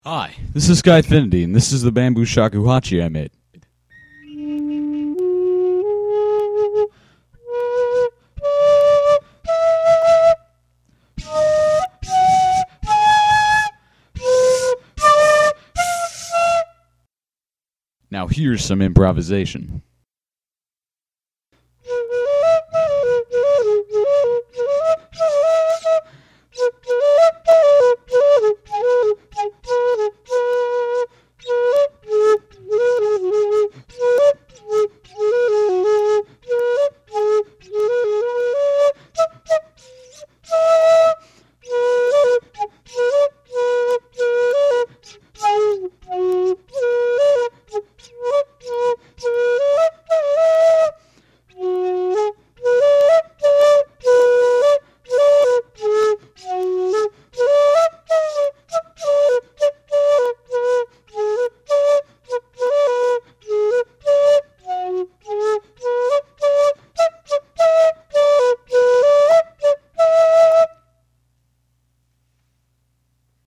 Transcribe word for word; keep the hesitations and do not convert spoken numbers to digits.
Hi, this is Skyfinity, and this is the bamboo shakuhachi I made. Now here's some improvisation.